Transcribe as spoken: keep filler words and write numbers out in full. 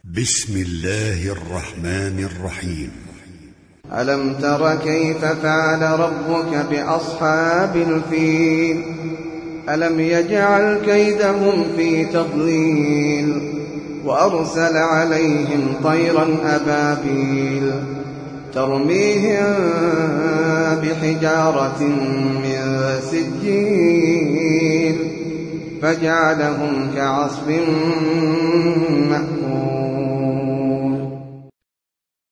بسم الله الرحمن الرحيم. ألم تر كيف فعل ربك بأصحاب الفيل ألم يجعل كيدهم في تضليل وأرسل عليهم طيرا أبابيل ترميهم بحجارة من سجيل فجعلهم كعصف مأكول.